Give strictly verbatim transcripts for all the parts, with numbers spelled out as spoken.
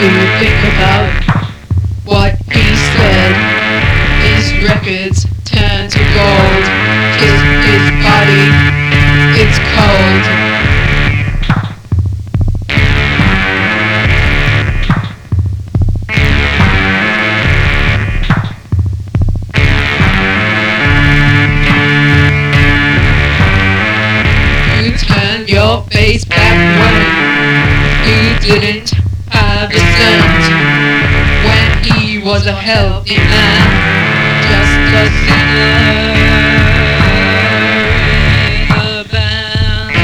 to think about what he said. His records turn to gold. Kiss his body, it's cold. Turn your face back when you didn't have a cent, when he was a healthy man, just a singer in a band.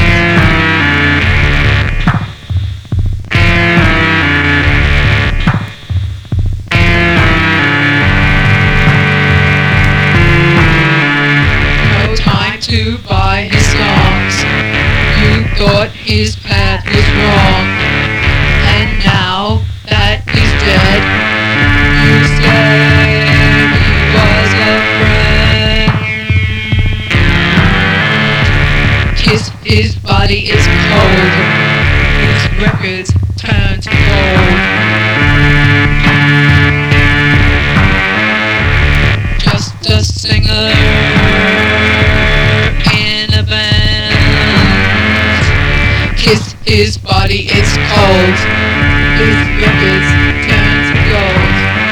No time to buy his songs. You thought his path was wrong, and now that he's dead, you say he was a friend. Kiss his body, it's cold. His records turn to gold. Just a singer in a band. Kiss his body, it's cold. His records turn to gold.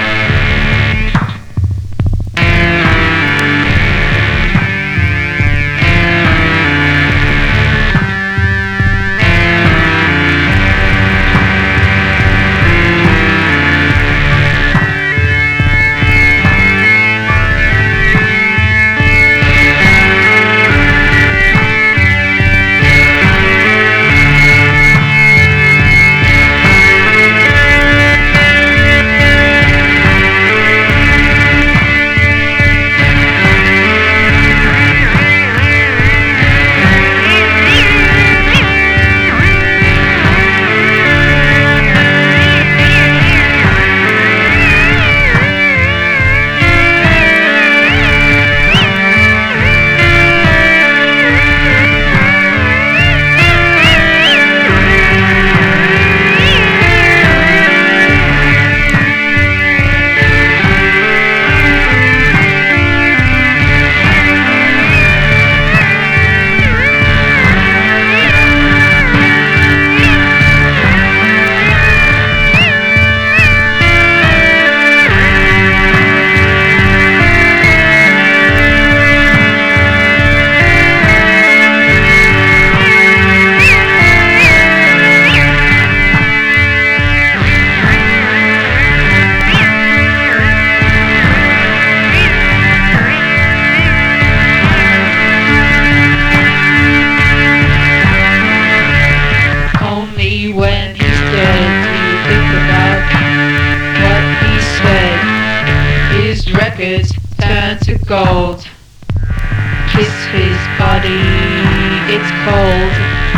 When he's dead, do you think about what he said? His records turn to gold. Kiss his body, it's cold.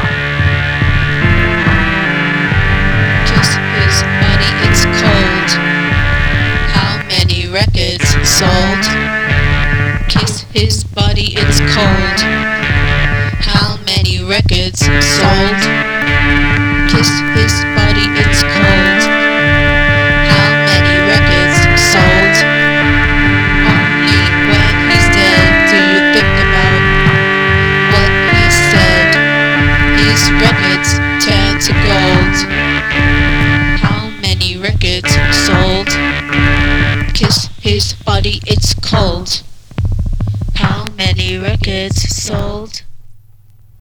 Kiss his body, it's cold. How many records sold? Kiss his body, it's cold. How many records sold? Kiss his body, it's cold. How many records sold? Only when he's dead do you think about what he said. His records turn to gold. How many records sold? Kiss his body, it's cold. How many records sold?